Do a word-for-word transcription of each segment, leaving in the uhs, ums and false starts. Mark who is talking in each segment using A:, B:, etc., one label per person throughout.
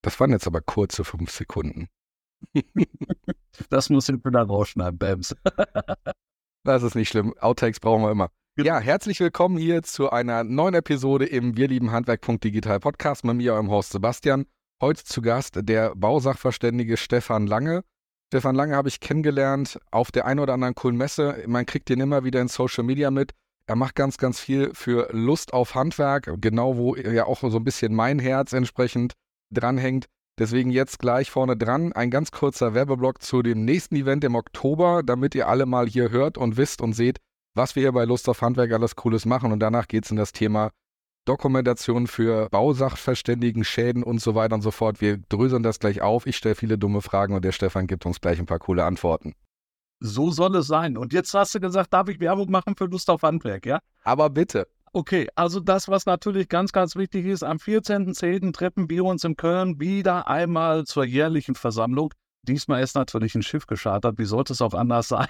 A: Das waren jetzt aber kurze fünf Sekunden.
B: Das muss ich wieder rausschneiden, Bams.
A: Das ist nicht schlimm. Outtakes brauchen wir immer. Ja, herzlich willkommen hier zu einer neuen Episode im Wir lieben Handwerk.digital Podcast mit mir, eurem Host Sebastian. Heute zu Gast der Bausachverständige Stefan Lange. Stefan Lange habe ich kennengelernt auf der einen oder anderen coolen Messe. Man kriegt den immer wieder in Social Media mit. Er macht ganz, ganz viel für Lust auf Handwerk, genau wo ja auch so ein bisschen mein Herz entsprechend dranhängt. Deswegen jetzt gleich vorne dran ein ganz kurzer Werbeblock zu dem nächsten Event im Oktober, damit ihr alle mal hier hört und wisst und seht, was wir hier bei Lust auf Handwerk alles Cooles machen. Und danach geht es in das Thema Dokumentation für Bausachverständigen, Schäden und so weiter und so fort. Wir dröseln das gleich auf. Ich stelle viele dumme Fragen und der Stefan gibt uns gleich ein paar coole Antworten.
B: So soll es sein. Und jetzt hast du gesagt, darf ich Werbung machen für Lust auf Handwerk, ja?
A: Aber bitte.
B: Okay, also das, was natürlich ganz, ganz wichtig ist, am vierzehnten zehnten treffen wir uns in Köln wieder einmal zur jährlichen Versammlung. Diesmal ist natürlich ein Schiff geschartert, wie sollte es auch anders sein?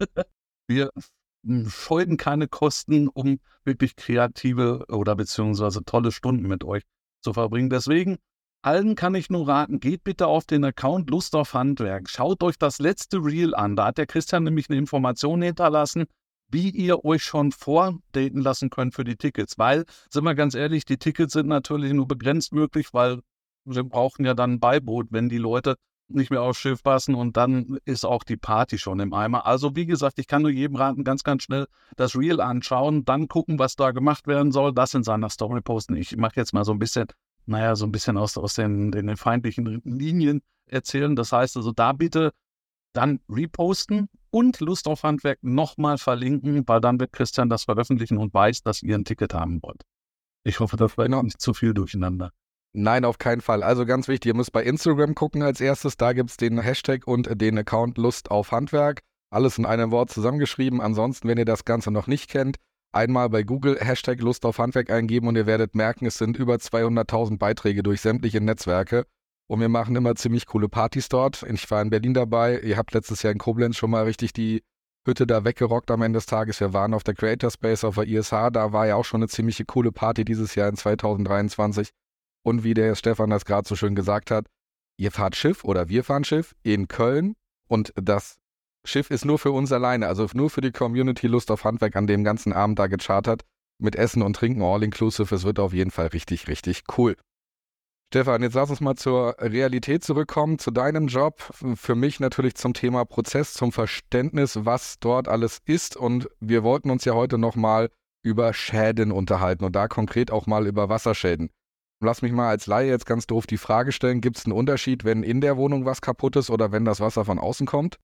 B: Wir scheuen keine Kosten, um wirklich kreative oder beziehungsweise tolle Stunden mit euch zu verbringen. Deswegen, allen kann ich nur raten, geht bitte auf den Account Lust auf Handwerk. Schaut euch das letzte Reel an. Da hat der Christian nämlich eine Information hinterlassen, wie ihr euch schon vordaten lassen könnt für die Tickets. Weil, sind wir ganz ehrlich, die Tickets sind natürlich nur begrenzt möglich, weil wir brauchen ja dann ein Beiboot, wenn die Leute nicht mehr aufs Schiff passen und dann ist auch die Party schon im Eimer. Also wie gesagt, ich kann nur jedem raten, ganz, ganz schnell das Reel anschauen, dann gucken, was da gemacht werden soll, das in seiner Story posten. Ich mache jetzt mal so ein bisschen, naja, so ein bisschen aus, aus den, den feindlichen Linien erzählen. Das heißt also, da bitte dann reposten und Lust auf Handwerk nochmal verlinken, weil dann wird Christian das veröffentlichen und weiß, dass ihr ein Ticket haben wollt. Ich hoffe, das war
A: Genau.
B: nicht zu viel durcheinander.
A: Nein, auf keinen Fall. Also ganz wichtig, ihr müsst bei Instagram gucken als erstes. Da gibt es den Hashtag und den Account Lust auf Handwerk. Alles in einem Wort zusammengeschrieben. Ansonsten, wenn ihr das Ganze noch nicht kennt, einmal bei Google Hashtag Lust auf Handwerk eingeben und ihr werdet merken, es sind über zweihunderttausend Beiträge durch sämtliche Netzwerke. Und wir machen immer ziemlich coole Partys dort. Ich war in Berlin dabei. Ihr habt letztes Jahr in Koblenz schon mal richtig die Hütte da weggerockt am Ende des Tages. Wir waren auf der Creator Space, auf der I S H. Da war ja auch schon eine ziemliche coole Party dieses Jahr in zweitausenddreiundzwanzig. Und wie der Stefan das gerade so schön gesagt hat, ihr fahrt Schiff oder wir fahren Schiff in Köln und das Schiff ist nur für uns alleine, also nur für die Community Lust auf Handwerk an dem ganzen Abend da gechartert mit Essen und Trinken all inclusive. Es wird auf jeden Fall richtig, richtig cool. Stefan, jetzt lass uns mal zur Realität zurückkommen, zu deinem Job. Für mich natürlich zum Thema Prozess, zum Verständnis, was dort alles ist. Und wir wollten uns ja heute nochmal über Schäden unterhalten und da konkret auch mal über Wasserschäden. Lass mich mal als Laie jetzt ganz doof die Frage stellen, gibt es einen Unterschied, wenn in der Wohnung was kaputt ist oder wenn das Wasser von außen kommt?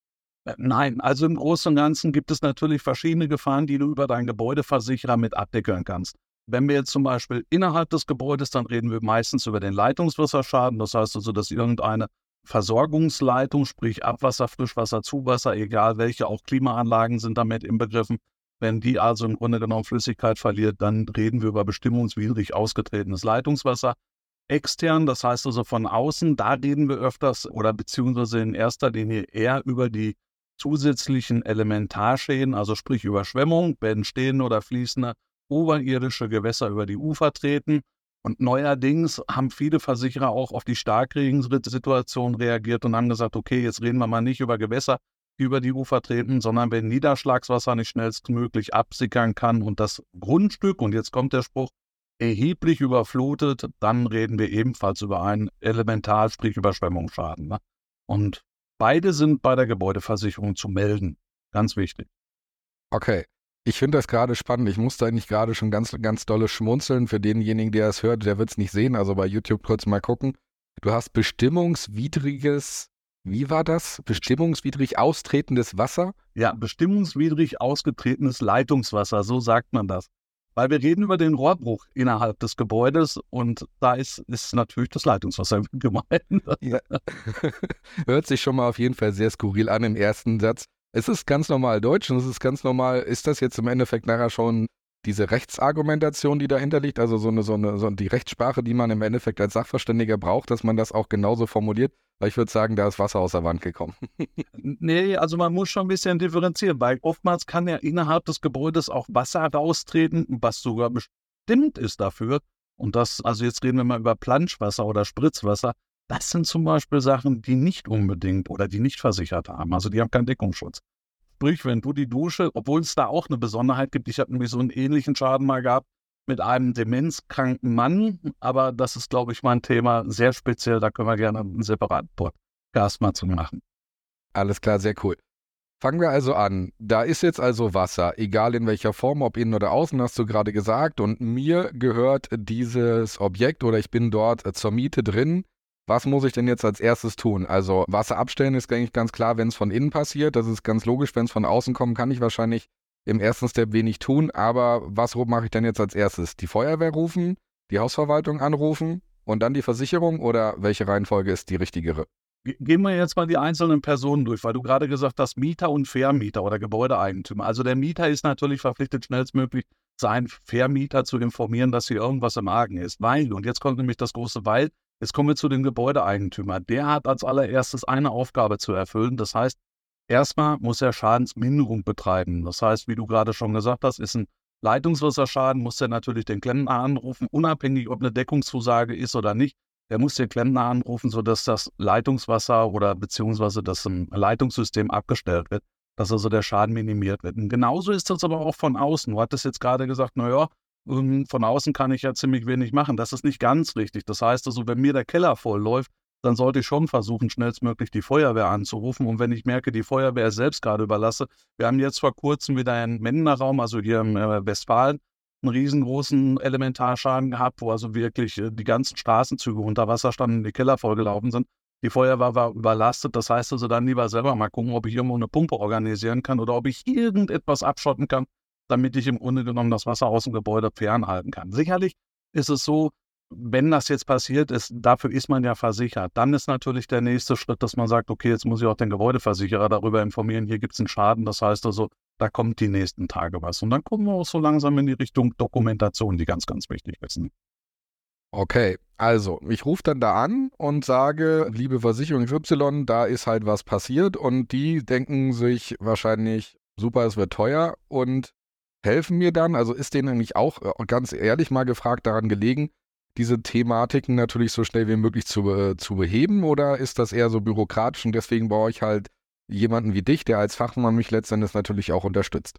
B: Nein, also im Großen und Ganzen gibt es natürlich verschiedene Gefahren, die du über deinen Gebäudeversicherer mit abdecken kannst. Wenn wir jetzt zum Beispiel innerhalb des Gebäudes, dann reden wir meistens über den Leitungswasserschaden. Das heißt also, dass irgendeine Versorgungsleitung, sprich Abwasser, Frischwasser, Zuwasser, egal welche, auch Klimaanlagen sind damit inbegriffen. Wenn die also im Grunde genommen Flüssigkeit verliert, dann reden wir über bestimmungswidrig ausgetretenes Leitungswasser. Extern, das heißt also von außen, da reden wir öfters oder beziehungsweise in erster Linie eher über die zusätzlichen Elementarschäden, also sprich Überschwemmung, wenn stehende oder fließende oberirdische Gewässer über die Ufer treten. Und neuerdings haben viele Versicherer auch auf die Starkregensituation reagiert und haben gesagt, okay, jetzt reden wir mal nicht über Gewässer, die über die Ufer treten, sondern wenn Niederschlagswasser nicht schnellstmöglich absickern kann und das Grundstück, und jetzt kommt der Spruch, erheblich überflutet, dann reden wir ebenfalls über einen Elementar-, sprich Überschwemmungsschaden. Ne? Und beide sind bei der Gebäudeversicherung zu melden. Ganz wichtig.
A: Okay. Ich finde das gerade spannend. Ich musste eigentlich gerade schon ganz, ganz dolle schmunzeln. Für denjenigen, der es hört, der wird es nicht sehen. Also bei YouTube kurz mal gucken. Du hast bestimmungswidriges, wie war das? Bestimmungswidrig austretendes Wasser?
B: Ja, bestimmungswidrig ausgetretenes Leitungswasser, so sagt man das. Weil wir reden über den Rohrbruch innerhalb des Gebäudes und da ist, ist natürlich das Leitungswasser gemeint.
A: Ja. Hört sich schon mal auf jeden Fall sehr skurril an im ersten Satz. Es ist ganz normal Deutsch und es ist ganz normal, ist das jetzt im Endeffekt nachher schon diese Rechtsargumentation, die dahinter liegt, also so eine, so eine, so die Rechtssprache, die man im Endeffekt als Sachverständiger braucht, dass man das auch genauso formuliert, weil ich würde sagen, da ist Wasser aus der Wand gekommen.
B: Nee, also man muss schon ein bisschen differenzieren, weil oftmals kann ja innerhalb des Gebäudes auch Wasser raustreten, was sogar bestimmt ist dafür. Und das, also jetzt reden wir mal über Planschwasser oder Spritzwasser, das sind zum Beispiel Sachen, die nicht unbedingt oder die nicht versichert haben. Also die haben keinen Deckungsschutz. Sprich, wenn du die Dusche, obwohl es da auch eine Besonderheit gibt, ich habe nämlich so einen ähnlichen Schaden mal gehabt mit einem demenzkranken Mann, aber das ist, glaube ich, mal ein Thema sehr speziell, da können wir gerne einen separaten Podcast mal zu machen.
A: Alles klar, sehr cool. Fangen wir also an. Da ist jetzt also Wasser, egal in welcher Form, ob innen oder außen, hast du gerade gesagt. Und mir gehört dieses Objekt oder ich bin dort zur Miete drin. Was muss ich denn jetzt als erstes tun? Also Wasser abstellen ist eigentlich ganz klar, wenn es von innen passiert. Das ist ganz logisch. Wenn es von außen kommt, kann ich wahrscheinlich im ersten Step wenig tun. Aber was mache ich denn jetzt als erstes? Die Feuerwehr rufen, die Hausverwaltung anrufen und dann die Versicherung? Oder welche Reihenfolge ist die richtigere?
B: Gehen wir jetzt mal die einzelnen Personen durch, weil du gerade gesagt hast, Mieter und Vermieter oder Gebäudeeigentümer. Also der Mieter ist natürlich verpflichtet, schnellstmöglich seinen Vermieter zu informieren, dass hier irgendwas im Argen ist. Weil, und jetzt kommt nämlich das große Weil, jetzt kommen wir zu dem Gebäudeeigentümer. Der hat als allererstes eine Aufgabe zu erfüllen. Das heißt, erstmal muss er Schadensminderung betreiben. Das heißt, wie du gerade schon gesagt hast, ist ein Leitungswasserschaden, muss er natürlich den Klempner anrufen, unabhängig ob eine Deckungszusage ist oder nicht. Der muss den Klempner anrufen, sodass das Leitungswasser oder beziehungsweise das Leitungssystem abgestellt wird, dass also der Schaden minimiert wird. Und genauso ist das aber auch von außen. Du hattest jetzt gerade gesagt, naja, von außen kann ich ja ziemlich wenig machen. Das ist nicht ganz richtig. Das heißt also, wenn mir der Keller voll läuft, dann sollte ich schon versuchen, schnellstmöglich die Feuerwehr anzurufen. Und wenn ich merke, die Feuerwehr ist selbst gerade überlasse, wir haben jetzt vor kurzem wieder einen Mendener-Raum, also hier im äh, Westfalen, einen riesengroßen Elementarschaden gehabt, wo also wirklich äh, die ganzen Straßenzüge unter Wasser standen, die Keller vollgelaufen sind. Die Feuerwehr war überlastet, das heißt also dann lieber selber mal gucken, ob ich irgendwo eine Pumpe organisieren kann oder ob ich irgendetwas abschotten kann, damit ich im Grunde genommen das Wasser aus dem Gebäude fernhalten kann. Sicherlich ist es so, wenn das jetzt passiert ist, dafür ist man ja versichert. Dann ist natürlich der nächste Schritt, dass man sagt, okay, jetzt muss ich auch den Gebäudeversicherer darüber informieren, hier gibt es einen Schaden, das heißt also, da kommt die nächsten Tage was. Und dann kommen wir auch so langsam in die Richtung Dokumentation, die ganz, ganz wichtig ist.
A: Okay, also ich rufe dann da an und sage, liebe Versicherung Y, da ist halt was passiert und die denken sich wahrscheinlich, super, es wird teuer und helfen mir dann. Also ist denen eigentlich auch, ganz ehrlich mal gefragt, daran gelegen, diese Thematiken natürlich so schnell wie möglich zu, äh, zu beheben oder ist das eher so bürokratisch und deswegen brauche ich halt jemanden wie dich, der als Fachmann mich letztendlich natürlich auch unterstützt?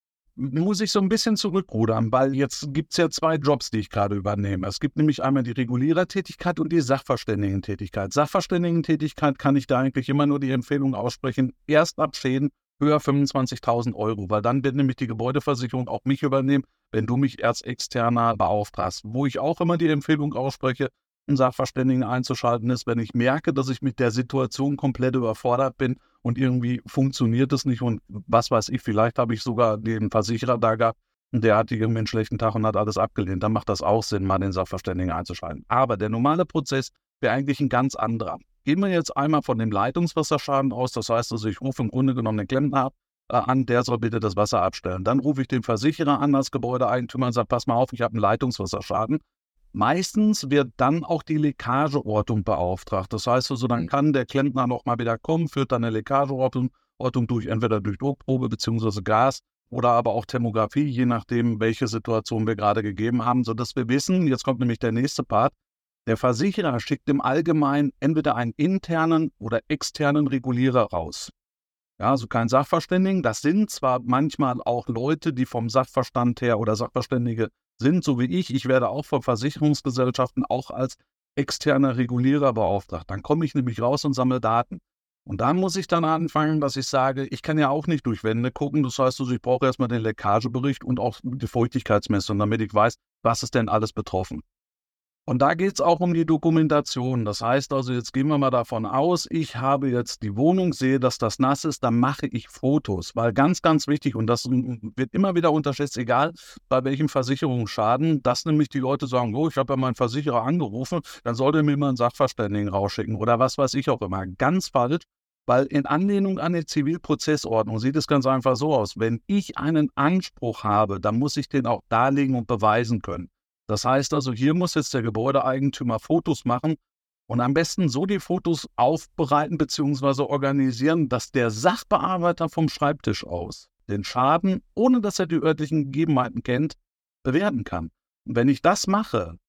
B: Muss ich so ein bisschen zurückrudern, weil jetzt gibt es ja zwei Jobs, die ich gerade übernehme. Es gibt nämlich einmal die Regulierertätigkeit und die Sachverständigentätigkeit. Sachverständigentätigkeit kann ich da eigentlich immer nur die Empfehlung aussprechen, erst ab Schäden höher fünfundzwanzigtausend Euro, weil dann wird nämlich die Gebäudeversicherung auch mich übernehmen, wenn du mich als Externer beauftragst. Wo ich auch immer die Empfehlung ausspreche, einen Sachverständigen einzuschalten ist, wenn ich merke, dass ich mit der Situation komplett überfordert bin und irgendwie funktioniert es nicht und was weiß ich, vielleicht habe ich sogar den Versicherer da gehabt und der hatte irgendwie einen schlechten Tag und hat alles abgelehnt. Dann macht das auch Sinn, mal den Sachverständigen einzuschalten. Aber der normale Prozess wäre eigentlich ein ganz anderer. Gehen wir jetzt einmal von dem Leitungswasserschaden aus, das heißt also, ich rufe im Grunde genommen den Klempner äh, an, der soll bitte das Wasser abstellen. Dann rufe ich den Versicherer an als Gebäudeeigentümer und sage, pass mal auf, ich habe einen Leitungswasserschaden. Meistens wird dann auch die Leckageortung beauftragt. Das heißt also, dann kann der Klempner noch mal wieder kommen, führt dann eine Leckageortung durch, entweder durch Druckprobe bzw. Gas oder aber auch Thermografie, je nachdem, welche Situation wir gerade gegeben haben, sodass wir wissen, jetzt kommt nämlich der nächste Part, der Versicherer schickt im Allgemeinen entweder einen internen oder externen Regulierer raus. Ja, also kein Sachverständigen. Das sind zwar manchmal auch Leute, die vom Sachverstand her oder Sachverständige sind, so wie ich. Ich werde auch von Versicherungsgesellschaften auch als externer Regulierer beauftragt. Dann komme ich nämlich raus und sammle Daten. Und dann muss ich dann anfangen, dass ich sage, ich kann ja auch nicht durch Wände gucken. Das heißt also, ich brauche erstmal den Leckagebericht und auch die Feuchtigkeitsmessung, damit ich weiß, was ist denn alles betroffen. Und da geht es auch um die Dokumentation. Das heißt also, jetzt gehen wir mal davon aus, ich habe jetzt die Wohnung, sehe, dass das nass ist, dann mache ich Fotos. Weil ganz, ganz wichtig, und das wird immer wieder unterschätzt, egal bei welchem Versicherungsschaden, dass nämlich die Leute sagen, oh, ich habe ja meinen Versicherer angerufen, dann sollte er mir mal einen Sachverständigen rausschicken oder was weiß ich auch immer. Ganz falsch, weil in Anlehnung an die Zivilprozessordnung sieht es ganz einfach so aus. Wenn ich einen Anspruch habe, dann muss ich den auch darlegen und beweisen können. Das heißt also, hier muss jetzt der Gebäudeeigentümer Fotos machen und am besten so die Fotos aufbereiten bzw. organisieren, dass der Sachbearbeiter vom Schreibtisch aus den Schaden, ohne dass er die örtlichen Gegebenheiten kennt, bewerten kann. Und wenn ich das mache,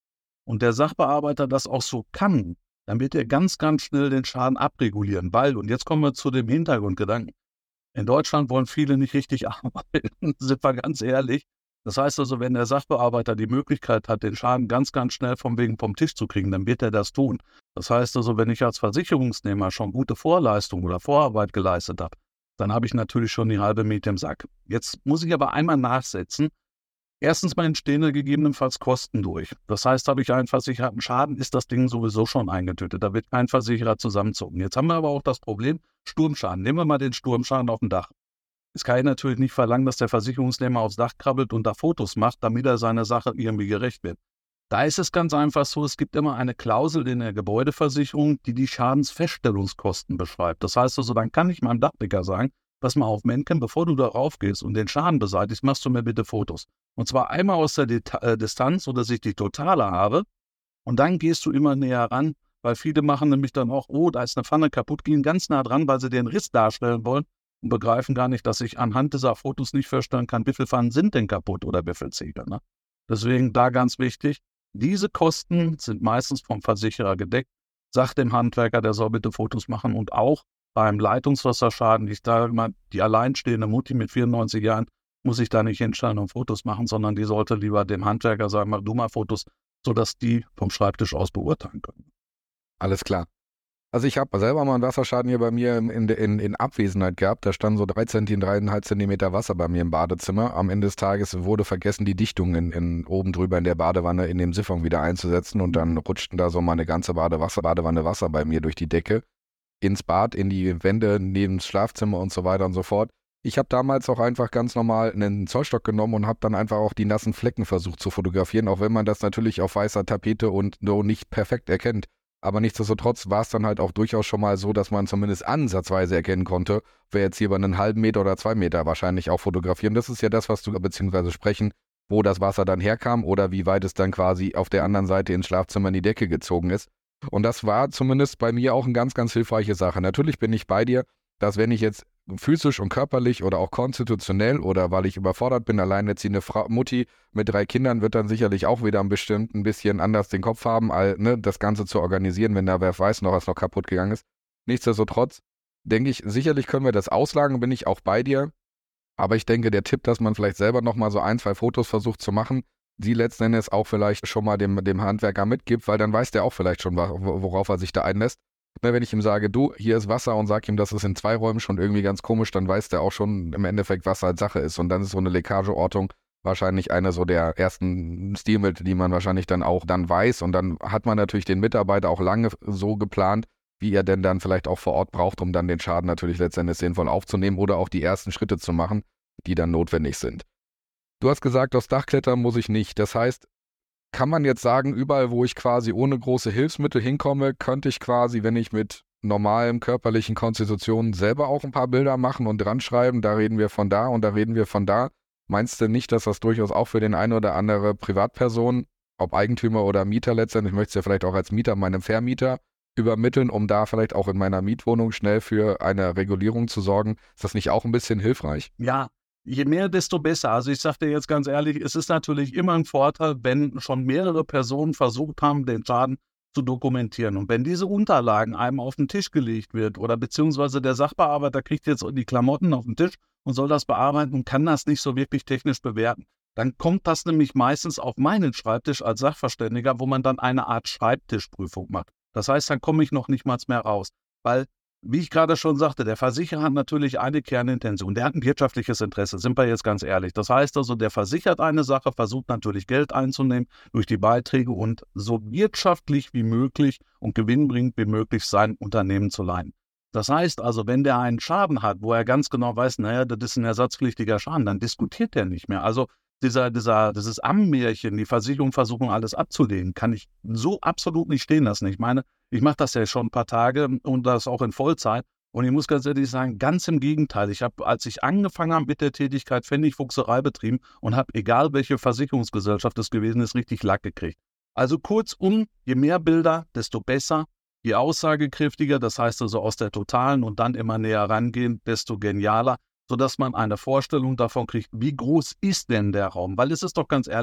B: und der Sachbearbeiter das auch so kann, dann wird er ganz, ganz schnell den Schaden abregulieren, weil, und jetzt kommen wir zu dem Hintergrundgedanken, in Deutschland wollen viele nicht richtig arbeiten, sind wir ganz ehrlich. Das heißt also, wenn der Sachbearbeiter die Möglichkeit hat, den Schaden ganz, ganz schnell vom Wegen vom Tisch zu kriegen, dann wird er das tun. Das heißt also, wenn ich als Versicherungsnehmer schon gute Vorleistung oder Vorarbeit geleistet habe, dann habe ich natürlich schon die halbe Miete im Sack. Jetzt muss ich aber einmal nachsetzen. Erstens mal entstehen da gegebenenfalls Kosten durch. Das heißt, habe ich einen versicherten Schaden, ist das Ding sowieso schon eingetötet. Da wird kein Versicherer zusammenzucken. Jetzt haben wir aber auch das Problem Sturmschaden. Nehmen wir mal den Sturmschaden auf dem Dach. Es kann ich natürlich nicht verlangen, dass der Versicherungsnehmer aufs Dach krabbelt und da Fotos macht, damit er seiner Sache irgendwie gerecht wird. Da ist es ganz einfach so, es gibt immer eine Klausel in der Gebäudeversicherung, die die Schadensfeststellungskosten beschreibt. Das heißt also, dann kann ich meinem Dachdecker sagen, pass mal auf, Menken, bevor du darauf gehst und den Schaden beseitigst, machst du mir bitte Fotos. Und zwar einmal aus der Deta- äh, Distanz, sodass ich die totale habe. Und dann gehst du immer näher ran, weil viele machen nämlich dann auch, oh, da ist eine Pfanne kaputt, gehen ganz nah dran, weil sie den Riss darstellen wollen und begreifen gar nicht, dass ich anhand dieser Fotos nicht feststellen kann, wie viele Pfannen sind denn kaputt oder wie viele Ziegel. Ne? Deswegen da ganz wichtig, diese Kosten sind meistens vom Versicherer gedeckt. Sagt dem Handwerker, der soll bitte Fotos machen. Und auch beim Leitungswasserschaden, ich sage mal, die alleinstehende Mutti mit vierundneunzig Jahren muss ich da nicht hinstellen und Fotos machen, sondern die sollte lieber dem Handwerker sagen, mach du mal Fotos, sodass die vom Schreibtisch aus beurteilen können.
A: Alles klar. Also ich habe selber mal einen Wasserschaden hier bei mir in, in, in Abwesenheit gehabt. Da stand so drei Zentimeter, dreieinhalb Zentimeter Wasser bei mir im Badezimmer. Am Ende des Tages wurde vergessen, die Dichtung in, in, oben drüber in der Badewanne in dem Siphon wieder einzusetzen. Und dann rutschten da so mal eine ganze Badewasser, Badewanne Wasser bei mir durch die Decke, ins Bad, in die Wände, neben das Schlafzimmer und so weiter und so fort. Ich habe damals auch einfach ganz normal einen Zollstock genommen und habe dann einfach auch die nassen Flecken versucht zu fotografieren, auch wenn man das natürlich auf weißer Tapete und so nicht perfekt erkennt. Aber nichtsdestotrotz war es dann halt auch durchaus schon mal so, dass man zumindest ansatzweise erkennen konnte, wer jetzt hier über einen halben Meter oder zwei Meter wahrscheinlich auch fotografieren. Das ist ja das, was du beziehungsweise sprechen, wo das Wasser dann herkam oder wie weit es dann quasi auf der anderen Seite ins Schlafzimmer in die Decke gezogen ist. Und das war zumindest bei mir auch eine ganz, ganz hilfreiche Sache. Natürlich bin ich bei dir, dass wenn ich jetzt physisch und körperlich oder auch konstitutionell oder weil ich überfordert bin, alleinerziehende Frau, Mutti mit drei Kindern wird dann sicherlich auch wieder bestimmt ein bisschen anders den Kopf haben, all, ne, das Ganze zu organisieren, wenn da wer weiß noch, was noch kaputt gegangen ist. Nichtsdestotrotz denke ich, sicherlich können wir das auslagen, bin ich auch bei dir. Aber ich denke, der Tipp, dass man vielleicht selber nochmal so ein, zwei Fotos versucht zu machen, die letzten Endes auch vielleicht schon mal dem, dem Handwerker mitgibt, weil dann weiß der auch vielleicht schon, worauf er sich da einlässt. Wenn ich ihm sage, du, hier ist Wasser und sage ihm, das ist in zwei Räumen schon irgendwie ganz komisch, dann weiß der auch schon im Endeffekt, was halt Sache ist. Und dann ist so eine Leckageortung wahrscheinlich eine so der ersten Stilmittel, die man wahrscheinlich dann auch dann weiß. Und dann hat man natürlich den Mitarbeiter auch lange so geplant, wie er denn dann vielleicht auch vor Ort braucht, um dann den Schaden natürlich letztendlich sinnvoll aufzunehmen oder auch die ersten Schritte zu machen, die dann notwendig sind. Du hast gesagt, aufs Dach klettern muss ich nicht. Das heißt, kann man jetzt sagen, überall, wo ich quasi ohne große Hilfsmittel hinkomme, könnte ich quasi, wenn ich mit normalem körperlichen Konstitutionen selber auch ein paar Bilder machen und dran schreiben, da reden wir von da und da reden wir von da. Meinst du nicht, dass das durchaus auch für den einen oder andere Privatperson, ob Eigentümer oder Mieter letztendlich, ich möchte es ja vielleicht auch als Mieter meinem Vermieter übermitteln, um da vielleicht auch in meiner Mietwohnung schnell für eine Regulierung zu sorgen? Ist das nicht auch ein bisschen hilfreich?
B: Ja, je mehr, desto besser. Also ich sage dir jetzt ganz ehrlich, es ist natürlich immer ein Vorteil, wenn schon mehrere Personen versucht haben, den Schaden zu dokumentieren. Und wenn diese Unterlagen einem auf den Tisch gelegt wird oder beziehungsweise der Sachbearbeiter kriegt jetzt die Klamotten auf den Tisch und soll das bearbeiten und kann das nicht so wirklich technisch bewerten, dann kommt das nämlich meistens auf meinen Schreibtisch als Sachverständiger, wo man dann eine Art Schreibtischprüfung macht. Das heißt, dann komme ich noch nicht mal mehr raus, weil, wie ich gerade schon sagte, der Versicherer hat natürlich eine Kernintention. Der hat ein wirtschaftliches Interesse, sind wir jetzt ganz ehrlich. Das heißt also, der versichert eine Sache, versucht natürlich Geld einzunehmen durch die Beiträge und so wirtschaftlich wie möglich und gewinnbringend wie möglich sein Unternehmen zu leiten. Das heißt also, wenn der einen Schaden hat, wo er ganz genau weiß, naja, das ist ein ersatzpflichtiger Schaden, dann diskutiert der nicht mehr. Also dieser, dieser, dieses Ammärchen, die Versicherung versuchen alles abzulehnen, kann ich so absolut nicht stehen lassen. Ich meine, ich mache das ja schon ein paar Tage und das auch in Vollzeit. Und ich muss ganz ehrlich sagen, ganz im Gegenteil. Ich habe, als ich angefangen habe mit der Tätigkeit, Pfennigfuchserei betrieben und habe, egal welche Versicherungsgesellschaft es gewesen ist, richtig Lack gekriegt. Also kurzum, je mehr Bilder, desto besser. Je aussagekräftiger, das heißt also aus der Totalen und dann immer näher rangehen, desto genialer, sodass man eine Vorstellung davon kriegt, wie groß ist denn der Raum? Weil es ist doch ganz ehrlich,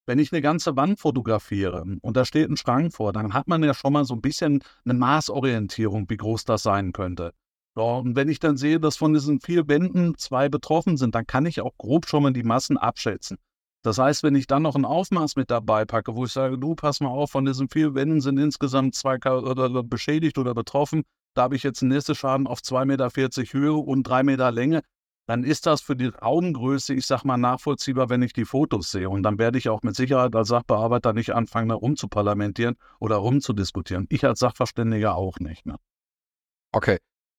B: Wenn ich eine ganze Wand fotografiere und da steht ein Schrank vor, dann hat man ja schon mal so ein bisschen eine Maßorientierung, wie groß das sein könnte. Ja, und wenn ich dann sehe, dass von diesen vier Wänden zwei betroffen sind, dann kann ich auch grob schon mal die Massen abschätzen. Das heißt, wenn ich dann noch ein Aufmaß mit dabei packe, wo ich sage, du, pass mal auf, von diesen vier Wänden sind insgesamt zwei oder beschädigt oder betroffen, da habe ich jetzt einen Nisteschaden auf zwei Meter vierzig Höhe und drei Meter Länge, dann ist das für die Raumgröße, ich sag mal, nachvollziehbar, wenn ich die Fotos sehe. Und dann werde ich auch mit Sicherheit als Sachbearbeiter nicht anfangen, da rumzuparlamentieren oder rumzudiskutieren. Ich als Sachverständiger auch nicht. Ne?
A: Okay.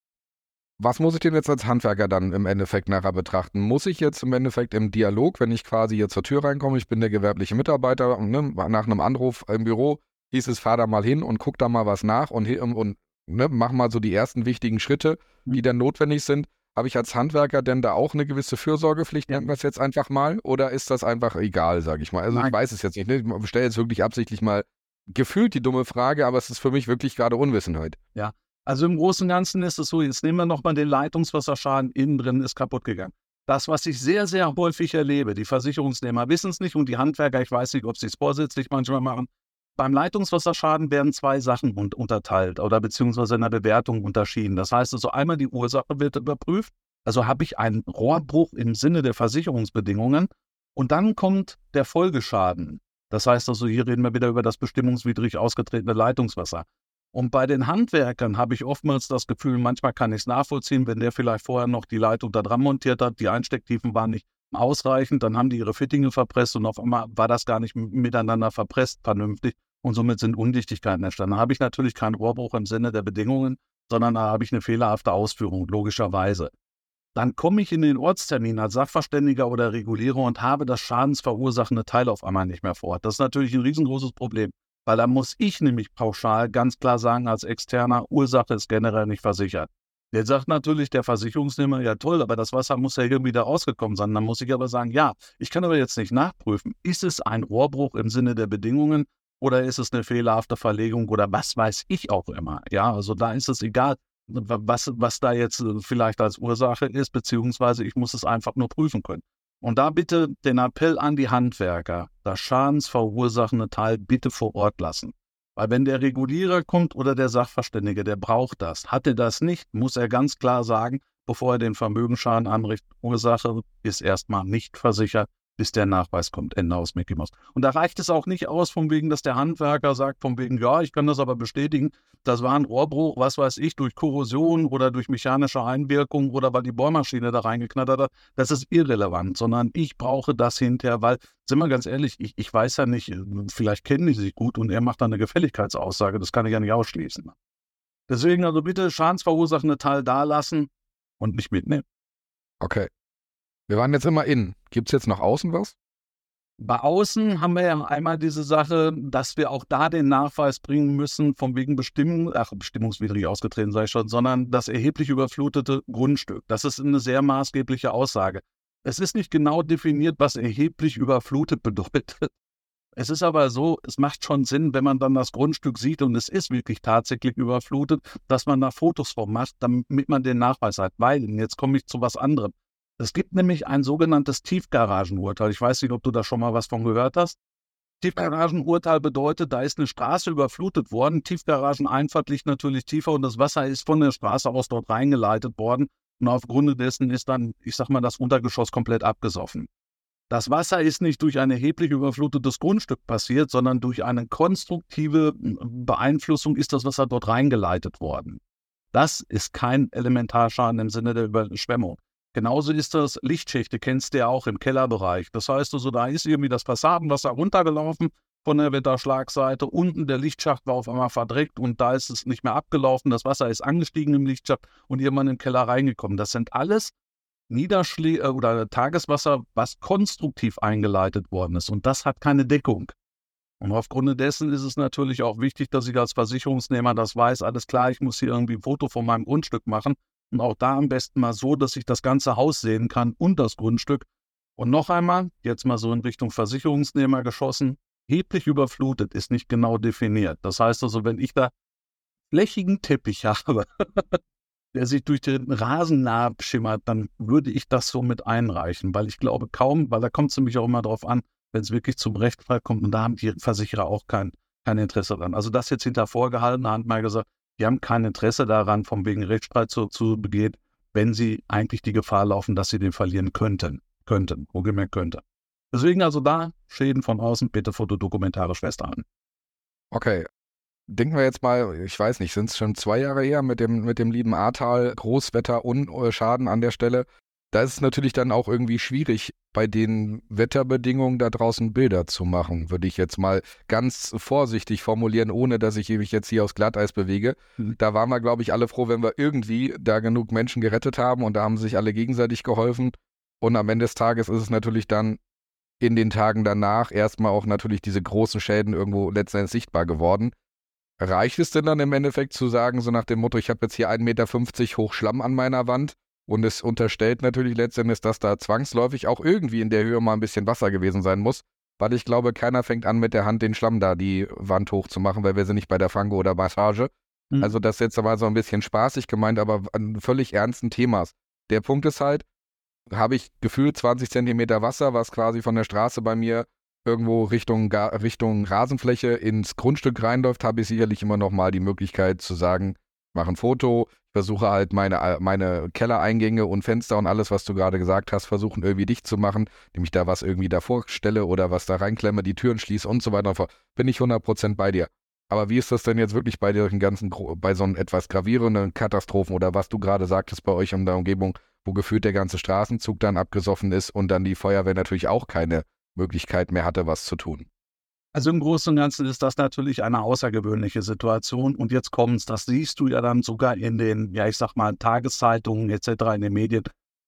A: Was muss ich denn jetzt als Handwerker dann im Endeffekt nachher betrachten? Muss ich jetzt im Endeffekt im Dialog, wenn ich quasi hier zur Tür reinkomme, ich bin der gewerbliche Mitarbeiter, ne, nach einem Anruf im Büro hieß es, fahr da mal hin und guck da mal was nach und, und ne, mach mal so die ersten wichtigen Schritte, die dann notwendig sind. Habe ich als Handwerker denn da auch eine gewisse Fürsorgepflicht, nennen wir es jetzt einfach mal, oder ist das einfach egal, sage ich mal? Also Nein. Ich weiß es jetzt nicht, ne? Ich stelle jetzt wirklich absichtlich mal gefühlt die dumme Frage, aber es ist für mich wirklich gerade Unwissenheit.
B: Ja. Also im Großen und Ganzen ist es so, jetzt nehmen wir nochmal den Leitungswasserschaden, innen drin ist kaputt gegangen. Das, was ich sehr, sehr häufig erlebe, die Versicherungsnehmer wissen es nicht und die Handwerker, ich weiß nicht, ob sie es vorsätzlich manchmal machen. Beim Leitungswasserschaden werden zwei Sachen unterteilt oder beziehungsweise in der Bewertung unterschieden. Das heißt also, einmal die Ursache wird überprüft, also habe ich einen Rohrbruch im Sinne der Versicherungsbedingungen und dann kommt der Folgeschaden. Das heißt also, hier reden wir wieder über das bestimmungswidrig ausgetretene Leitungswasser. Und bei den Handwerkern habe ich oftmals das Gefühl, manchmal kann ich es nachvollziehen, wenn der vielleicht vorher noch die Leitung da dran montiert hat, die Einstecktiefen waren nicht ausreichend, dann haben die ihre Fittinge verpresst und auf einmal war das gar nicht miteinander verpresst vernünftig und somit sind Undichtigkeiten entstanden. Da habe ich natürlich keinen Rohrbruch im Sinne der Bedingungen, sondern da habe ich eine fehlerhafte Ausführung, logischerweise. Dann komme ich in den Ortstermin als Sachverständiger oder Regulierer und habe das schadensverursachende Teil auf einmal nicht mehr vor Ort. Das ist natürlich ein riesengroßes Problem. Weil da muss ich nämlich pauschal ganz klar sagen, als Externer, Ursache ist generell nicht versichert. Jetzt sagt natürlich der Versicherungsnehmer, ja toll, aber das Wasser muss ja irgendwie da rausgekommen sein. Dann muss ich aber sagen, ja, ich kann aber jetzt nicht nachprüfen, ist es ein Rohrbruch im Sinne der Bedingungen oder ist es eine fehlerhafte Verlegung oder was weiß ich auch immer. Ja, also da ist es egal, was, was da jetzt vielleicht als Ursache ist, beziehungsweise ich muss es einfach nur prüfen können. Und da bitte den Appell an die Handwerker, das schadensverursachende Teil bitte vor Ort lassen. Weil wenn der Regulierer kommt oder der Sachverständige, der braucht das. Hat er das nicht, muss er ganz klar sagen, bevor er den Vermögensschaden anrichtet, Ursache ist erstmal nicht versichert, bis der Nachweis kommt. Ende aus Mickey Mouse. Und da reicht es auch nicht aus, von wegen, dass der Handwerker sagt, von wegen, ja, ich kann das aber bestätigen, das war ein Rohrbruch, was weiß ich, durch Korrosion oder durch mechanische Einwirkung oder weil die Bohrmaschine da reingeknattert hat. Das ist irrelevant, sondern ich brauche das hinterher, weil, sind wir ganz ehrlich, ich, ich weiß ja nicht, vielleicht kennen die sich gut und er macht dann eine Gefälligkeitsaussage, das kann ich ja nicht ausschließen. Deswegen also bitte schadensverursachende Teil da lassen und nicht mitnehmen.
A: Okay. Wir waren jetzt immer innen. Gibt es jetzt noch außen was?
B: Bei außen haben wir ja einmal diese Sache, dass wir auch da den Nachweis bringen müssen, von wegen Bestimmung, ach, bestimmungswidrig ausgetreten sei ich schon, sondern das erheblich überflutete Grundstück. Das ist eine sehr maßgebliche Aussage. Es ist nicht genau definiert, was erheblich überflutet bedeutet. Es ist aber so, es macht schon Sinn, wenn man dann das Grundstück sieht und es ist wirklich tatsächlich überflutet, dass man da Fotos von macht, damit man den Nachweis hat. Weil, und jetzt komme ich zu was anderem. Es gibt nämlich ein sogenanntes Tiefgaragenurteil. Ich weiß nicht, ob du da schon mal was von gehört hast. Tiefgaragenurteil bedeutet, da ist eine Straße überflutet worden. Tiefgarageneinfahrt liegt natürlich tiefer und das Wasser ist von der Straße aus dort reingeleitet worden. Und aufgrund dessen ist dann, ich sag mal, das Untergeschoss komplett abgesoffen. Das Wasser ist nicht durch ein erheblich überflutetes Grundstück passiert, sondern durch eine konstruktive Beeinflussung ist das Wasser dort reingeleitet worden. Das ist kein Elementarschaden im Sinne der Überschwemmung. Genauso ist das Lichtschächte, kennst du ja auch im Kellerbereich. Das heißt also, da ist irgendwie das Fassadenwasser runtergelaufen von der Wetterschlagseite. Unten der Lichtschacht war auf einmal verdreckt und da ist es nicht mehr abgelaufen. Das Wasser ist angestiegen im Lichtschacht und irgendwann in den Keller reingekommen. Das sind alles Niederschläge oder Tageswasser, was konstruktiv eingeleitet worden ist. Und das hat keine Deckung. Und aufgrund dessen ist es natürlich auch wichtig, dass ich als Versicherungsnehmer das weiß. Alles klar, ich muss hier irgendwie ein Foto von meinem Grundstück machen. Und auch da am besten mal so, dass ich das ganze Haus sehen kann und das Grundstück. Und noch einmal, jetzt mal so in Richtung Versicherungsnehmer geschossen, erheblich überflutet ist nicht genau definiert. Das heißt also, wenn ich da flächigen Teppich habe, der sich durch den Rasen nah schimmert, dann würde ich das so mit einreichen, weil ich glaube kaum, weil da kommt es nämlich auch immer drauf an, wenn es wirklich zum Rechtsfall kommt. Und da haben die Versicherer auch kein, kein Interesse dran. Also das jetzt hinter vorgehaltener Hand mal gesagt, die haben kein Interesse daran, von wegen Rechtsstreit zu, zu begehen, wenn sie eigentlich die Gefahr laufen, dass sie den verlieren könnten. Könnten, wohlgemerkt könnte. Deswegen also da Schäden von außen bitte fotodokumentarisch festhalten.
A: Okay. Denken wir jetzt mal, ich weiß nicht, sind es schon zwei Jahre her mit dem, mit dem lieben Ahrtal, Großwetter und Schaden an der Stelle. Da ist es natürlich dann auch irgendwie schwierig, bei den Wetterbedingungen da draußen Bilder zu machen, würde ich jetzt mal ganz vorsichtig formulieren, ohne dass ich mich jetzt hier aufs Glatteis bewege. Mhm. Da waren wir, glaube ich, alle froh, wenn wir irgendwie da genug Menschen gerettet haben und da haben sich alle gegenseitig geholfen. Und am Ende des Tages ist es natürlich dann in den Tagen danach erstmal auch natürlich diese großen Schäden irgendwo letztendlich sichtbar geworden. Reicht es denn dann im Endeffekt zu sagen, so nach dem Motto, ich habe jetzt hier ein Meter fünfzig hoch Schlamm an meiner Wand und es unterstellt natürlich letztendlich, dass da zwangsläufig auch irgendwie in der Höhe mal ein bisschen Wasser gewesen sein muss, weil ich glaube, keiner fängt an mit der Hand den Schlamm da die Wand hoch zu machen, weil wir sind nicht bei der Fango oder Massage. Mhm. Also das ist jetzt mal so ein bisschen spaßig gemeint, aber an völlig ernsten Themas. Der Punkt ist halt, habe ich gefühlt zwanzig Zentimeter Wasser, was quasi von der Straße bei mir irgendwo Richtung, Richtung Rasenfläche ins Grundstück reinläuft, habe ich sicherlich immer noch mal die Möglichkeit zu sagen, mach ein Foto, versuche halt meine, meine Kellereingänge und Fenster und alles, was du gerade gesagt hast, versuchen irgendwie dicht zu machen, indem ich da was irgendwie davor stelle oder was da reinklemme, die Türen schließe und so weiter. Bin ich hundert Prozent bei dir. Aber wie ist das denn jetzt wirklich bei den ganzen, bei so etwas gravierenden Katastrophen oder was du gerade sagtest bei euch in der Umgebung, wo gefühlt der ganze Straßenzug dann abgesoffen ist und dann die Feuerwehr natürlich auch keine Möglichkeit mehr hatte, was zu tun?
B: Also im Großen und Ganzen ist das natürlich eine außergewöhnliche Situation. Und jetzt kommt's, das siehst du ja dann sogar in den, ja ich sag mal, Tageszeitungen et cetera, in den Medien.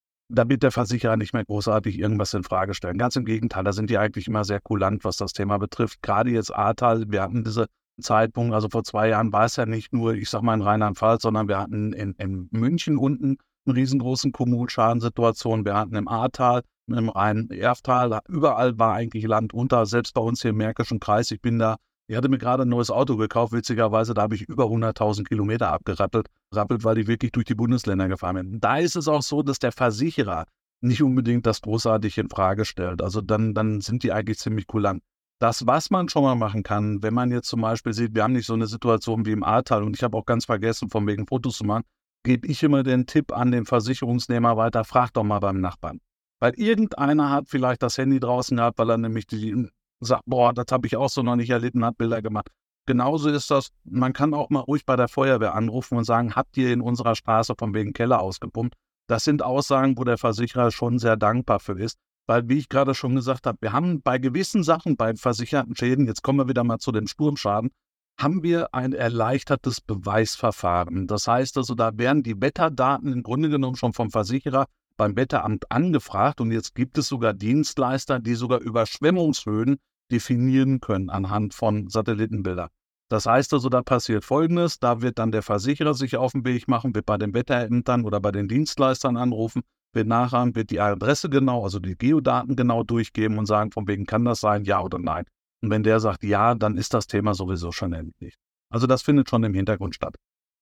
B: Da wird der Versicherer nicht mehr großartig irgendwas in Frage stellen. Ganz im Gegenteil, da sind die eigentlich immer sehr kulant, was das Thema betrifft. Gerade jetzt Ahrtal, wir hatten diese Zeitpunkt, also vor zwei Jahren war es ja nicht nur, ich sag mal, in Rheinland-Pfalz, sondern wir hatten in, in München unten einen riesengroßen Kommunalschadensituation. Wir hatten im Ahrtal, im Rhein-Erftal, überall war eigentlich Land unter, selbst bei uns hier im Märkischen Kreis. Ich bin da, ich hatte mir gerade ein neues Auto gekauft, witzigerweise, da habe ich über hunderttausend Kilometer abgerappelt, rappelt, weil ich wirklich durch die Bundesländer gefahren bin. Da ist es auch so, dass der Versicherer nicht unbedingt das großartig in Frage stellt. Also dann, dann sind die eigentlich ziemlich kulant. Das, was man schon mal machen kann, wenn man jetzt zum Beispiel sieht, wir haben nicht so eine Situation wie im Ahrtal und ich habe auch ganz vergessen, von wegen Fotos zu machen, gebe ich immer den Tipp an den Versicherungsnehmer weiter, frag doch mal beim Nachbarn. Weil irgendeiner hat vielleicht das Handy draußen gehabt, weil er nämlich die sagt, boah, das habe ich auch so noch nicht erlitten, hat Bilder gemacht. Genauso ist das, man kann auch mal ruhig bei der Feuerwehr anrufen und sagen, habt ihr in unserer Straße von wegen Keller ausgepumpt? Das sind Aussagen, wo der Versicherer schon sehr dankbar für ist. Weil, wie ich gerade schon gesagt habe, wir haben bei gewissen Sachen, bei versicherten Schäden, jetzt kommen wir wieder mal zu dem Sturmschaden, haben wir ein erleichtertes Beweisverfahren. Das heißt also, da werden die Wetterdaten im Grunde genommen schon vom Versicherer beim Wetteramt angefragt und jetzt gibt es sogar Dienstleister, die sogar Überschwemmungshöhen definieren können anhand von Satellitenbildern. Das heißt also, da passiert Folgendes, da wird dann der Versicherer sich auf den Weg machen, wird bei den Wetterämtern oder bei den Dienstleistern anrufen, wird nachher, wird die Adresse genau, also die Geodaten genau durchgeben und sagen, von wegen kann das sein, ja oder nein. Und wenn der sagt ja, dann ist das Thema sowieso schon erledigt. Also das findet schon im Hintergrund statt.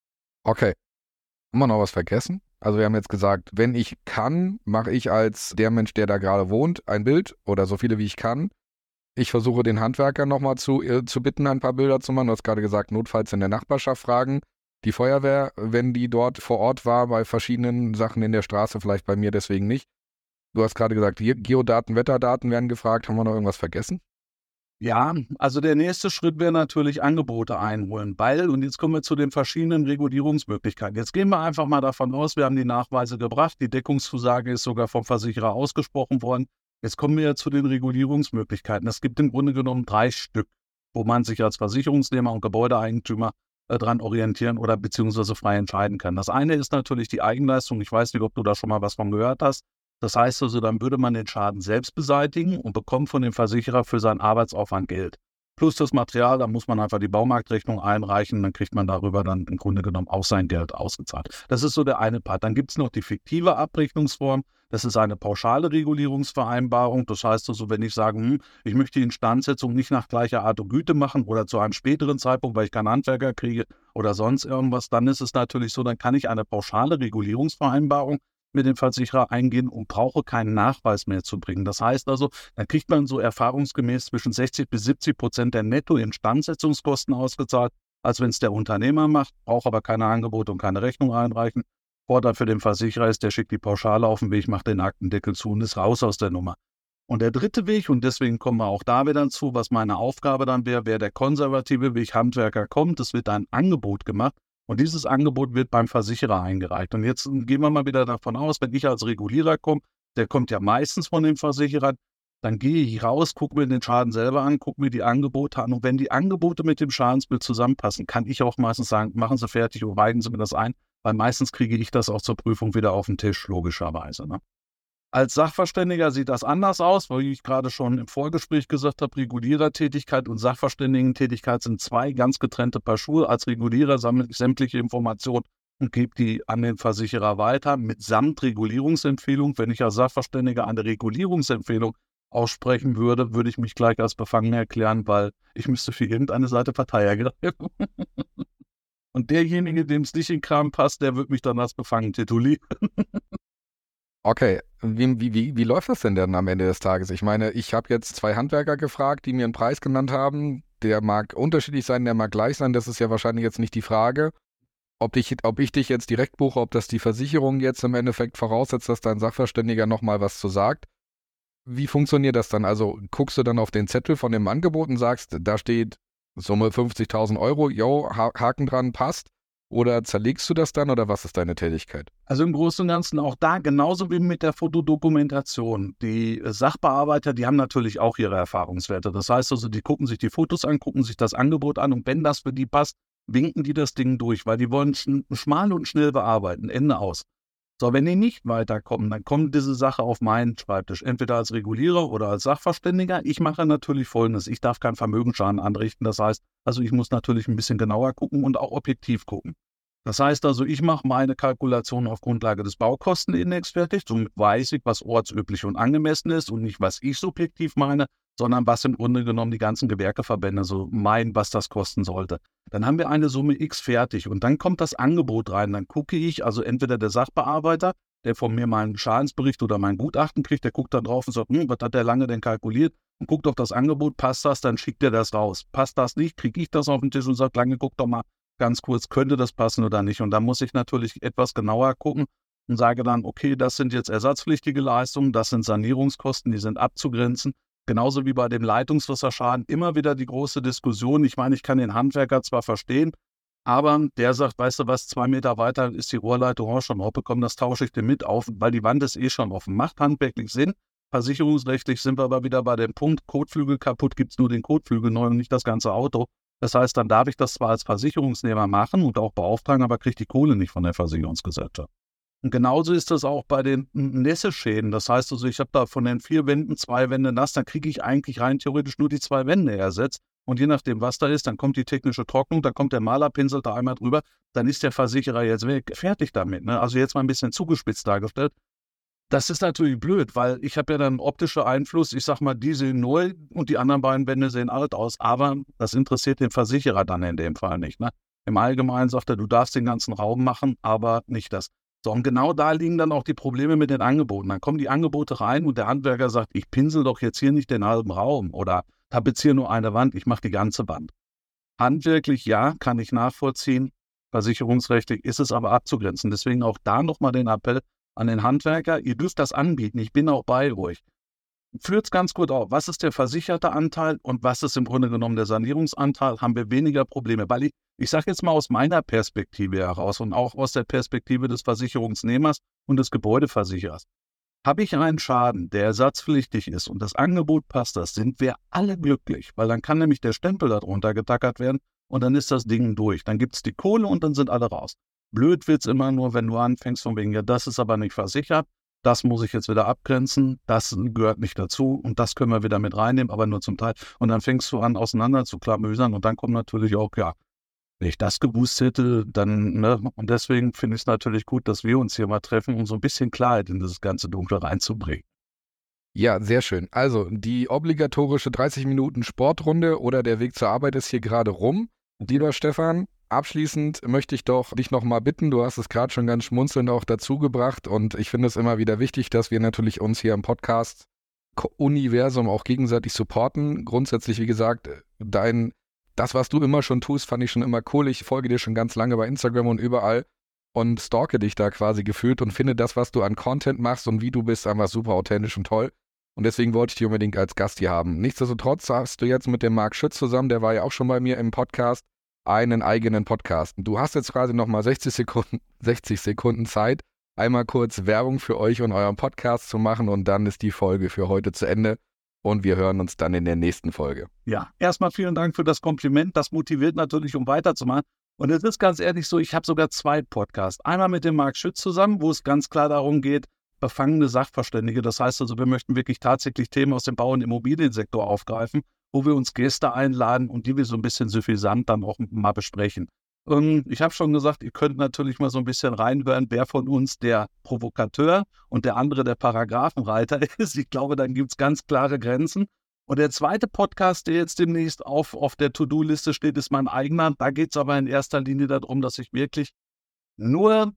A: Okay. Haben wir noch was vergessen? Also wir haben jetzt gesagt, wenn ich kann, mache ich als der Mensch, der da gerade wohnt, ein Bild oder so viele wie ich kann. Ich versuche den Handwerker nochmal zu, äh, zu bitten, ein paar Bilder zu machen. Du hast gerade gesagt, notfalls in der Nachbarschaft fragen. Die Feuerwehr, wenn die dort vor Ort war, bei verschiedenen Sachen in der Straße, vielleicht bei mir deswegen nicht. Du hast gerade gesagt, Geodaten, Wetterdaten werden gefragt. Haben wir noch irgendwas vergessen?
B: Ja, also der nächste Schritt wäre natürlich Angebote einholen, weil, und jetzt kommen wir zu den verschiedenen Regulierungsmöglichkeiten. Jetzt gehen wir einfach mal davon aus, wir haben die Nachweise gebracht, die Deckungszusage ist sogar vom Versicherer ausgesprochen worden. Jetzt kommen wir zu den Regulierungsmöglichkeiten. Es gibt im Grunde genommen drei Stück, wo man sich als Versicherungsnehmer und Gebäudeeigentümer äh, dran orientieren oder beziehungsweise frei entscheiden kann. Das eine ist natürlich die Eigenleistung. Ich weiß nicht, ob du da schon mal was von gehört hast. Das heißt also, dann würde man den Schaden selbst beseitigen und bekommt von dem Versicherer für seinen Arbeitsaufwand Geld. Plus das Material, da muss man einfach die Baumarktrechnung einreichen, dann kriegt man darüber dann im Grunde genommen auch sein Geld ausgezahlt. Das ist so der eine Part. Dann gibt es noch die fiktive Abrechnungsform. Das ist eine pauschale Regulierungsvereinbarung. Das heißt also, wenn ich sage, hm, ich möchte die Instandsetzung nicht nach gleicher Art und Güte machen oder zu einem späteren Zeitpunkt, weil ich keinen Handwerker kriege oder sonst irgendwas, dann ist es natürlich so, dann kann ich eine pauschale Regulierungsvereinbarung mit dem Versicherer eingehen und brauche keinen Nachweis mehr zu bringen. Das heißt also, da kriegt man so erfahrungsgemäß zwischen sechzig bis siebzig Prozent der Netto-Instandsetzungskosten ausgezahlt, als wenn es der Unternehmer macht, braucht aber keine Angebote und keine Rechnung einreichen. Vorteil für den Versicherer ist, der schickt die Pauschale auf den Weg, macht den Aktendeckel zu und ist raus aus der Nummer. Und der dritte Weg, und deswegen kommen wir auch da wieder zu, was meine Aufgabe dann wäre, wäre der konservative Weg, Handwerker kommt, es wird ein Angebot gemacht und dieses Angebot wird beim Versicherer eingereicht. Und jetzt gehen wir mal wieder davon aus, wenn ich als Regulierer komme, der kommt ja meistens von dem Versicherer, dann gehe ich raus, gucke mir den Schaden selber an, gucke mir die Angebote an und wenn die Angebote mit dem Schadensbild zusammenpassen, kann ich auch meistens sagen, machen Sie fertig und reichen Sie mir das ein, weil meistens kriege ich das auch zur Prüfung wieder auf den Tisch, logischerweise, ne? Als Sachverständiger sieht das anders aus, weil ich gerade schon im Vorgespräch gesagt habe, Regulierertätigkeit und Sachverständigentätigkeit sind zwei ganz getrennte Paar Schuhe. Als Regulierer sammle ich sämtliche Informationen und gebe die an den Versicherer weiter, mitsamt Regulierungsempfehlung. Wenn ich als Sachverständiger eine Regulierungsempfehlung aussprechen würde, würde ich mich gleich als befangen erklären, weil ich müsste für irgendeine Seite Partei ergreifen. Und derjenige, dem es nicht in den Kram passt, der wird mich dann als befangen titulieren.
A: Okay, wie, wie, wie, wie läuft das denn dann am Ende des Tages? Ich meine, ich habe jetzt zwei Handwerker gefragt, die mir einen Preis genannt haben. Der mag unterschiedlich sein, der mag gleich sein. Das ist ja wahrscheinlich jetzt nicht die Frage, ob, dich, ob ich dich jetzt direkt buche, ob das die Versicherung jetzt im Endeffekt voraussetzt, dass dein Sachverständiger nochmal was zu sagt. Wie funktioniert das dann? Also guckst du dann auf den Zettel von dem Angebot und sagst, da steht Summe fünfzigtausend Euro, jo, Haken dran, passt. Oder zerlegst du das dann oder was ist deine Tätigkeit?
B: Also im Großen und Ganzen auch da, genauso wie mit der Fotodokumentation. Die Sachbearbeiter, die haben natürlich auch ihre Erfahrungswerte. Das heißt also, die gucken sich die Fotos an, gucken sich das Angebot an und wenn das für die passt, winken die das Ding durch, weil die wollen sch- schmal und schnell bearbeiten. Ende aus. So, wenn die nicht weiterkommen, dann kommt diese Sache auf meinen Schreibtisch, entweder als Regulierer oder als Sachverständiger. Ich mache natürlich Folgendes, ich darf keinen Vermögensschaden anrichten, das heißt, also ich muss natürlich ein bisschen genauer gucken und auch objektiv gucken. Das heißt also, ich mache meine Kalkulation auf Grundlage des Baukostenindex fertig, somit weiß ich, was ortsüblich und angemessen ist und nicht, was ich subjektiv meine, sondern was im Grunde genommen die ganzen Gewerkeverbände so meinen, was das kosten sollte. Dann haben wir eine Summe X fertig und dann kommt das Angebot rein. Dann gucke ich, also entweder der Sachbearbeiter, der von mir meinen Schadensbericht oder mein Gutachten kriegt, der guckt da drauf und sagt, hm, was hat der lange denn kalkuliert? Und guckt auf das Angebot, passt das, dann schickt er das raus. Passt das nicht, kriege ich das auf den Tisch und sage, lange, guck doch mal ganz kurz, könnte das passen oder nicht? Und da muss ich natürlich etwas genauer gucken und sage dann, okay, das sind jetzt ersatzpflichtige Leistungen, das sind Sanierungskosten, die sind abzugrenzen. Genauso wie bei dem Leitungswasserschaden immer wieder die große Diskussion. Ich meine, ich kann den Handwerker zwar verstehen, aber der sagt, weißt du was, zwei Meter weiter ist die Rohrleitung auch schon aufgekommen, das tausche ich dir mit auf, weil die Wand ist eh schon offen. Macht handwerklich Sinn. Versicherungsrechtlich sind wir aber wieder bei dem Punkt, Kotflügel kaputt, gibt es nur den Kotflügel neu und nicht das ganze Auto. Das heißt, dann darf ich das zwar als Versicherungsnehmer machen und auch beauftragen, aber kriege die Kohle nicht von der Versicherungsgesellschaft. Und genauso ist das auch bei den Nässeschäden. Das heißt also, ich habe da von den vier Wänden zwei Wände nass, dann kriege ich eigentlich rein theoretisch nur die zwei Wände ersetzt. Und je nachdem, was da ist, dann kommt die technische Trocknung, dann kommt der Malerpinsel da einmal drüber, dann ist der Versicherer jetzt weg, fertig damit. Ne? Also jetzt mal ein bisschen zugespitzt dargestellt. Das ist natürlich blöd, weil ich habe ja dann optischen Einfluss. Ich sag mal, die sehen neu und die anderen beiden Wände sehen alt aus. Aber das interessiert den Versicherer dann in dem Fall nicht. Ne? Im Allgemeinen sagt er, du darfst den ganzen Raum machen, aber nicht das. So, und genau da liegen dann auch die Probleme mit den Angeboten. Dann kommen die Angebote rein und der Handwerker sagt, ich pinsel doch jetzt hier nicht den halben Raum oder tapeziere nur eine Wand, ich mache die ganze Wand. Handwerklich ja, kann ich nachvollziehen. Versicherungsrechtlich ist es aber abzugrenzen. Deswegen auch da nochmal den Appell an den Handwerker, ihr dürft das anbieten, ich bin auch bei euch. Führt es ganz gut auf, was ist der versicherte Anteil und was ist im Grunde genommen der Sanierungsanteil, haben wir weniger Probleme. Weil ich, ich sage jetzt mal aus meiner Perspektive heraus und auch aus der Perspektive des Versicherungsnehmers und des Gebäudeversicherers. Habe ich einen Schaden, der ersatzpflichtig ist und das Angebot passt, das sind wir alle glücklich, weil dann kann nämlich der Stempel darunter getackert werden und dann ist das Ding durch. Dann gibt es die Kohle und dann sind alle raus. Blöd wird es immer nur, wenn du anfängst von wegen, ja, das ist aber nicht versichert, das muss ich jetzt wieder abgrenzen, das gehört nicht dazu und das können wir wieder mit reinnehmen, aber nur zum Teil. Und dann fängst du an, auseinander zu klamösern und dann kommt natürlich auch, ja, wenn ich das gewusst hätte, dann, ne, und deswegen finde ich es natürlich gut, dass wir uns hier mal treffen, um so ein bisschen Klarheit in das ganze Dunkle reinzubringen.
A: Ja, sehr schön. Also die obligatorische dreißig Minuten Sportrunde oder der Weg zur Arbeit ist hier gerade rum. Lieber Stefan, Abschließend möchte ich doch dich nochmal bitten, du hast es gerade schon ganz schmunzelnd auch dazu gebracht und ich finde es immer wieder wichtig, dass wir natürlich uns hier im Podcast-Universum auch gegenseitig supporten. Grundsätzlich, wie gesagt, dein, das, was du immer schon tust, fand ich schon immer cool. Ich folge dir schon ganz lange bei Instagram und überall und stalke dich da quasi gefühlt und finde das, was du an Content machst und wie du bist, einfach super authentisch und toll. Und deswegen wollte ich dich unbedingt als Gast hier haben. Nichtsdestotrotz hast du jetzt mit dem Marc Schütz zusammen, der war ja auch schon bei mir im Podcast, einen eigenen Podcast. Du hast jetzt quasi nochmal sechzig Sekunden, sechzig Sekunden Zeit, einmal kurz Werbung für euch und euren Podcast zu machen und dann ist die Folge für heute zu Ende und wir hören uns dann in der nächsten Folge.
B: Ja, erstmal vielen Dank für das Kompliment. Das motiviert natürlich, um weiterzumachen. Und es ist ganz ehrlich so, ich habe sogar zwei Podcasts. Einmal mit dem Marc Schütz zusammen, wo es ganz klar darum geht, befangene Sachverständige. Das heißt also, wir möchten wirklich tatsächlich Themen aus dem Bau- und Immobiliensektor aufgreifen, wo wir uns Gäste einladen und die wir so ein bisschen suffisant dann auch mal besprechen. Ähm, ich habe schon gesagt, ihr könnt natürlich mal so ein bisschen reinhören, wer von uns der Provokateur und der andere der Paragraphenreiter ist. Ich glaube, dann gibt es ganz klare Grenzen. Und der zweite Podcast, der jetzt demnächst auf, auf der To-Do-Liste steht, ist mein eigener. Da geht es aber in erster Linie darum, dass ich wirklich nur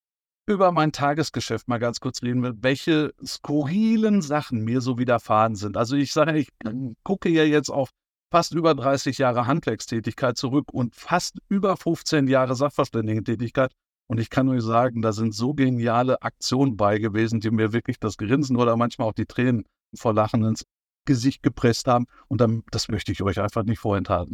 B: über mein Tagesgeschäft mal ganz kurz reden will, welche skurrilen Sachen mir so widerfahren sind. Also ich sage, ich gucke ja jetzt auf fast über dreißig Jahre Handwerkstätigkeit zurück und fast über fünfzehn Jahre Sachverständigentätigkeit. Und ich kann euch sagen, da sind so geniale Aktionen bei gewesen, die mir wirklich das Grinsen oder manchmal auch die Tränen vor Lachen ins Gesicht gepresst haben. Und dann, das möchte ich euch einfach nicht vorenthalten.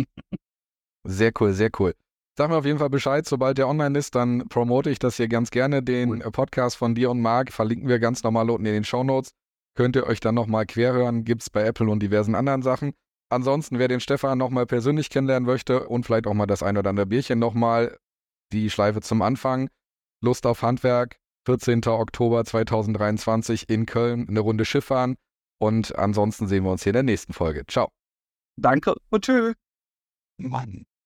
A: Sehr cool, sehr cool. Sag mir auf jeden Fall Bescheid, sobald der online ist, dann promote ich das hier ganz gerne, den Podcast von dir und Marc, verlinken wir ganz normal unten in den Shownotes. Könnt ihr euch dann nochmal querhören, gibt's bei Apple und diversen anderen Sachen. Ansonsten, wer den Stefan nochmal persönlich kennenlernen möchte und vielleicht auch mal das ein oder andere Bierchen nochmal, die Schleife zum Anfang, Lust auf Handwerk, vierzehnten Oktober zweitausenddreiundzwanzig in Köln, eine Runde Schiff fahren und ansonsten sehen wir uns hier in der nächsten Folge. Ciao.
B: Danke und tschüss. Mann.